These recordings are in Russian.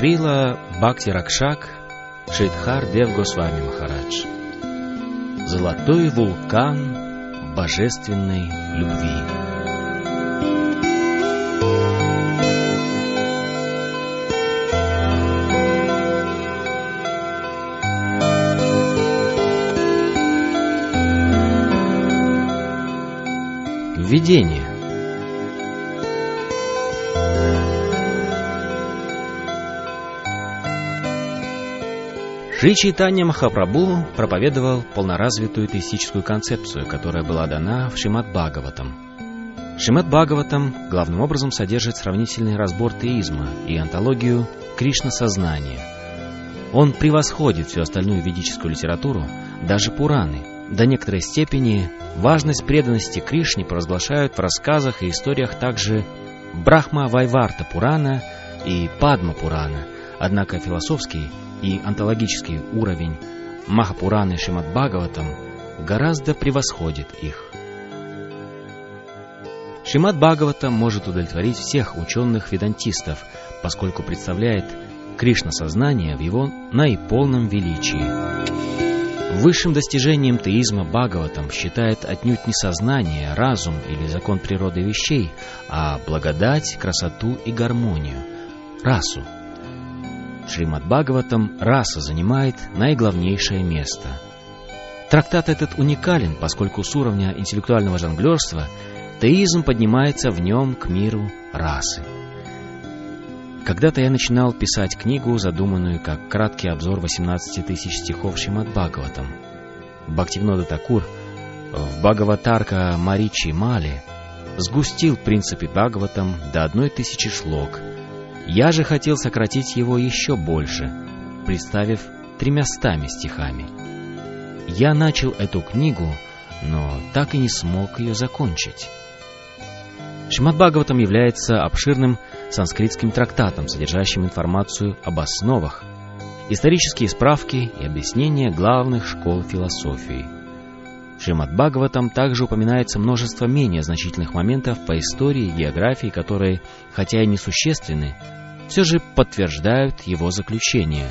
Шрила Бхакти Ракшак Шридхар Дев Госвами Махарадж. Золотой вулкан божественной любви. Введение. Шри Чайтанья Махапрабху проповедовал полноразвитую теистическую концепцию, которая была дана в Шримад Бхагаватам. Шримад Бхагаватам главным образом содержит сравнительный разбор теизма и антологию Кришна-сознания. Он превосходит всю остальную ведическую литературу, даже Пураны. До некоторой степени важность преданности Кришне провозглашают в рассказах и историях также Брахма-Вайварта Пурана и Падма Пурана, однако философский и онтологический уровень Махапураны и Шримад Бхагаватам гораздо превосходит их. Шримад Бхагаватам может удовлетворить всех ученых-ведантистов, поскольку представляет Кришна-сознание в его наиполном величии. Высшим достижением теизма Бхагаватам считает отнюдь не сознание, разум или закон природы вещей, а благодать, красоту и гармонию, расу. В Шримад Бхагаватам раса занимает наиглавнейшее место. Трактат этот уникален, поскольку с уровня интеллектуального жонглерства теизм поднимается в нем к миру расы. Когда-то я начинал писать книгу, задуманную как краткий обзор 18 тысяч стихов Шримад Бхагаватам. Бхактивинода Такур в Бхагаватарка Маричи Мале сгустил принципы Бхагаватам до 1000 шлок. Я же хотел сократить его еще больше, представив 300 стихами. Я начал эту книгу, но так и не смог ее закончить. Шримад Бхагаватам является обширным санскритским трактатом, содержащим информацию об основах, исторические справки и объяснения главных школ философии. В Шримад Бхагаватам также упоминается множество менее значительных моментов по истории и географии, которые, хотя и несущественны, все же подтверждают его заключение.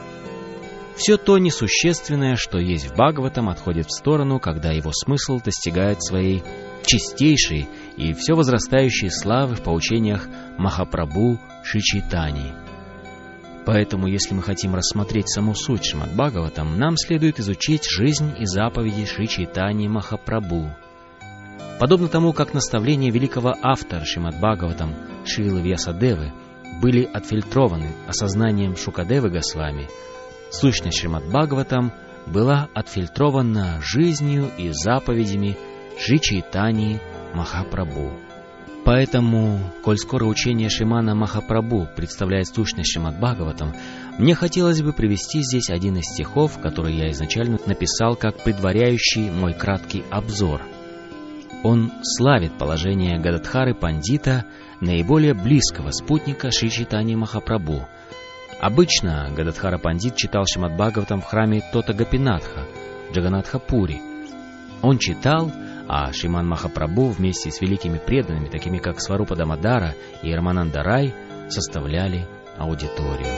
Все то несущественное, что есть в Бхагаватам, отходит в сторону, когда его смысл достигает своей чистейшей и все возрастающей славы в поучениях Махапрабху Шри Чайтаньи. Поэтому, если мы хотим рассмотреть саму суть Шримад Бхагаватам, нам следует изучить жизнь и заповеди Шри Чайтаньи Махапрабху. Подобно тому, как наставления великого автора Шримад Бхагаватам Шрилы Вьясадевы были отфильтрованы осознанием Шукадевы Госвами, сущность Шримад Бхагаватам была отфильтрована жизнью и заповедями Шри Чайтаньи Махапрабху. Поэтому, коль скоро учение Шримана Махапрабху представляет сущность Шримад Бхагаватам, мне хотелось бы привести здесь один из стихов, который я изначально написал как предваряющий мой краткий обзор. Он славит положение Гададхары Пандита, наиболее близкого спутника Шри Чайтаньи Махапрабху. Обычно Гададхара Пандит читал Шримад Бхагаватам в храме Тота Гопинатха, Джаганатха-Пури. Он читал, а Шриман Махапрабху вместе с великими преданными, такими как Сварупа Дамодара и Рамананда Рай, составляли аудиторию.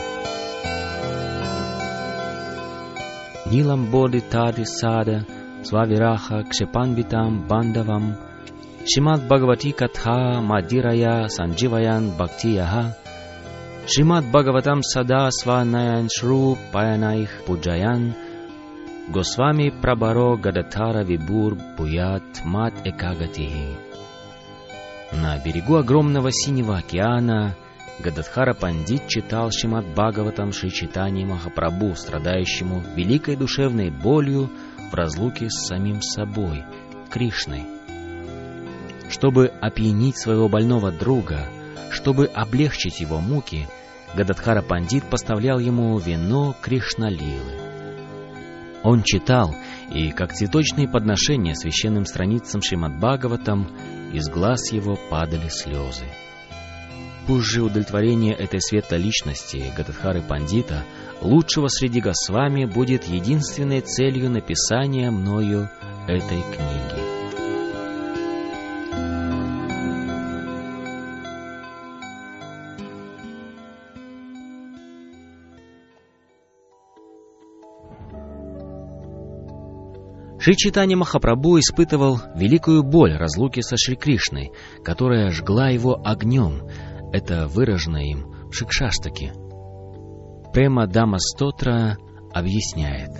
Нилам Боди Тади Сада Свавираха Кшепанвитам Бандавам Шримад Бхагавати Катха Мадирая Сандживаян Бхактияха Шримад Бхагаватам Сада Сванаян Шру Паянаих Пуджаян Госвами Прабаро Гададхара Вибур Буят Мат Экагатихи. На берегу огромного синего океана Гададхара Пандит читал Шримад Бхагаватам Шри Чайтаньи Махапрабху, страдающему великой душевной болью в разлуке с самим собой, Кришной. Чтобы опьянить своего больного друга, чтобы облегчить его муки, Гададхара Пандит поставлял ему вино Кришналилы. Он читал, и, как цветочные подношения священным страницам Шримад Бхагаватам, из глаз его падали слезы. Пусть же удовлетворение этой светлой личности Гададхары Пандита, лучшего среди Госвами, будет единственной целью написания мною этой книги. Шри Чайтанья Махапрабху испытывал великую боль разлуки со Шри Кришной, которая жгла его огнем. Это выражено им в Шикшаштаке. Према Дама Стотра объясняет.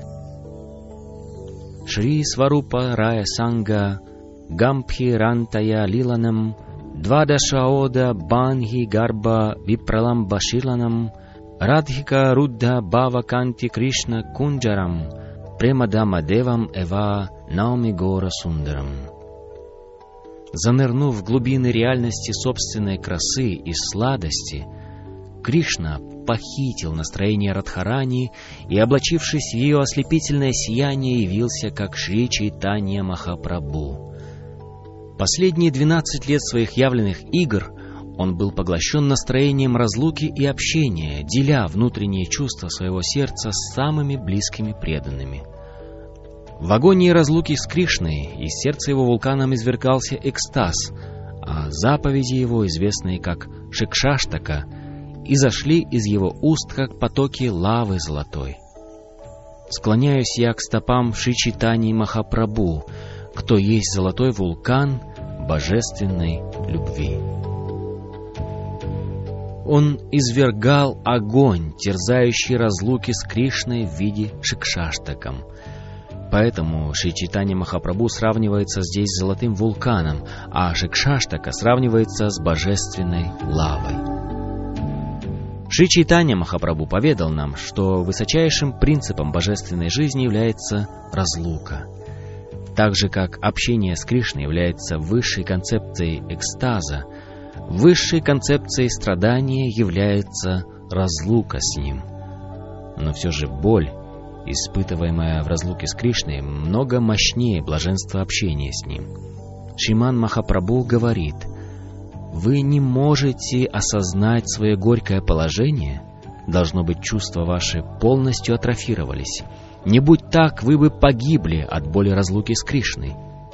Шри Сварупа Рая Санга Гампхи Рантая Лиланам Двадашаода Банхи Гарба Випраламба Шиланам Радхика Рудда Бава Канти Кришна Кунджарам Премадама Девам Эва Науми Гора Сундарам. Занырнув в глубины реальности собственной красы и сладости, Кришна похитил настроение Радхарани и, облачившись в ее ослепительное сияние, явился как Шри Чайтанья Махапрабху. Последние 12 лет своих явленных игр он был поглощен настроением разлуки и общения, деля внутренние чувства своего сердца с самыми близкими преданными. В агонии разлуки с Кришной из сердца его вулканом извергался экстаз, а заповеди его, известные как Шикшаштака, изошли из его уст, как потоки лавы золотой. Склоняюсь я к стопам Шри Чайтаньи Махапрабху, кто есть золотой вулкан божественной любви. Он извергал огонь, терзающий разлуки с Кришной в виде Шикшаштаком. Поэтому Шри Чайтанья Махапрабху сравнивается здесь с золотым вулканом, а Шикшаштака сравнивается с божественной лавой. Шри Чайтанья Махапрабху поведал нам, что высочайшим принципом божественной жизни является разлука. Так же, как общение с Кришной является высшей концепцией экстаза, высшей концепцией страдания является разлука с Ним. Но все же боль, испытываемая в разлуке с Кришной, много мощнее блаженства общения с Ним. Шриман Махапрабху говорит: «Вы не можете осознать свое горькое положение? Должно быть, чувства ваши полностью атрофировались. Не будь так, вы бы погибли от боли разлуки с Кришной».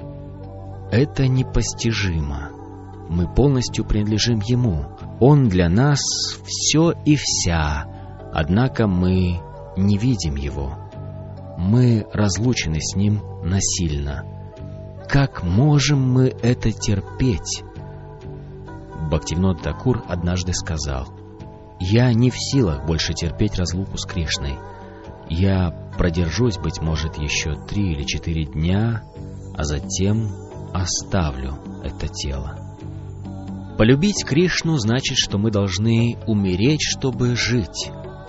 Это непостижимо. Мы полностью принадлежим Ему. Он для нас все и вся, однако мы не видим Его. Мы разлучены с Ним насильно. Как можем мы это терпеть? Бхактивинода Тхакур однажды сказал: «Я не в силах больше терпеть разлуку с Кришной. Я продержусь, быть может, еще 3 или 4 дня, а затем оставлю это тело». Полюбить Кришну значит, что мы должны умереть, чтобы жить.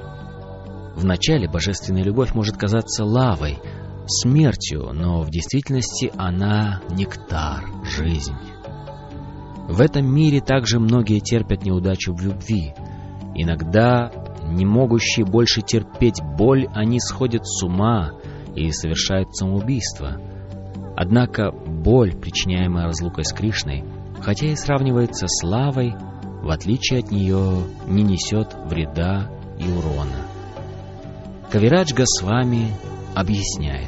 Вначале божественная любовь может казаться лавой, смертью, но в действительности она нектар, жизнь. В этом мире также многие терпят неудачу в любви. Иногда, не могущие больше терпеть боль, они сходят с ума и совершают самоубийство. Однако боль, причиняемая разлукой с Кришной, хотя и сравнивается с лавой, в отличие от нее не несет вреда и урона. Кавирадж Госвами объясняет: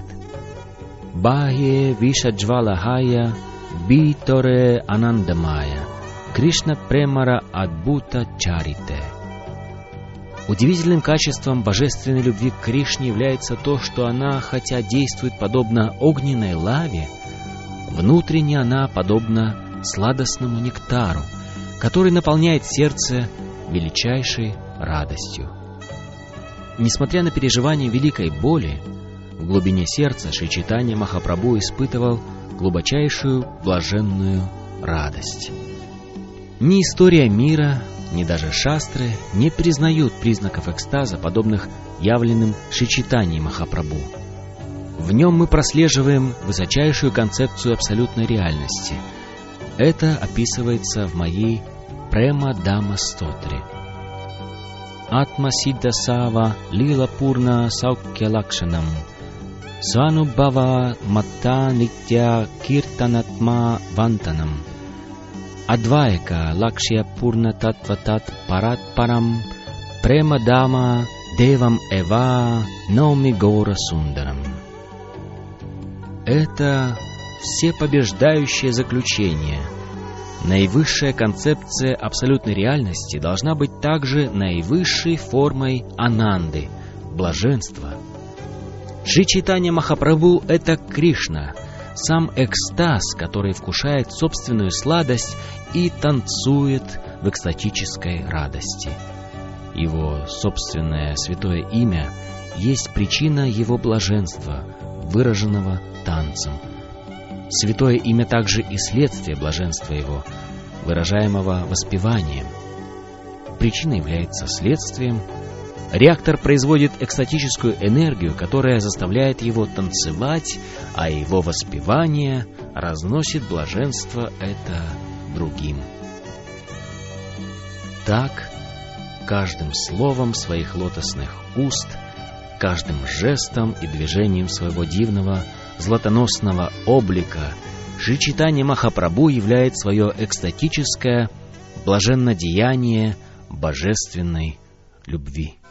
«Бахе вишаджвалахая биторе анандамая Кришна премара адбута чарите». Удивительным качеством божественной любви к Кришне является то, что она, хотя действует подобно огненной лаве, внутренне она подобна сладостному нектару, который наполняет сердце величайшей радостью. Несмотря на переживание великой боли, в глубине сердца Шри Чайтанья Махапрабху испытывал глубочайшую блаженную радость. Ни история мира, ни даже шастры не признают признаков экстаза, подобных явленным Шри Чайтанье Махапрабху. В нем мы прослеживаем высочайшую концепцию абсолютной реальности. Это описывается в моей Према Дама Стотре. Атма Сидда Сава Лила Пурна Саукья Лакшанам Сванубхава Матта Нитя Киртанатма Вантанам Адвайка Лакшья Пурна Татва Тат Парат Парам Према Дама Девам Эва Науми Гора Сундарам. Это всепобеждающее заключение. Наивысшая концепция абсолютной реальности должна быть также наивысшей формой ананды, блаженства. Шри Чайтанья Махапрабху — это Кришна, сам экстаз, который вкушает собственную сладость и танцует в экстатической радости. Его собственное святое имя есть причина его блаженства, выраженного танцем. Святое имя также и следствие блаженства его, выражаемого воспеванием. Причина является следствием. Реактор производит экстатическую энергию, которая заставляет его танцевать, а его воспевание разносит блаженство это другим. Так, каждым словом своих лотосных уст, каждым жестом и движением своего дивного златоносного облика Шри Чайтанья Махапрабху являет свое экстатическое блаженнодеяние божественной любви.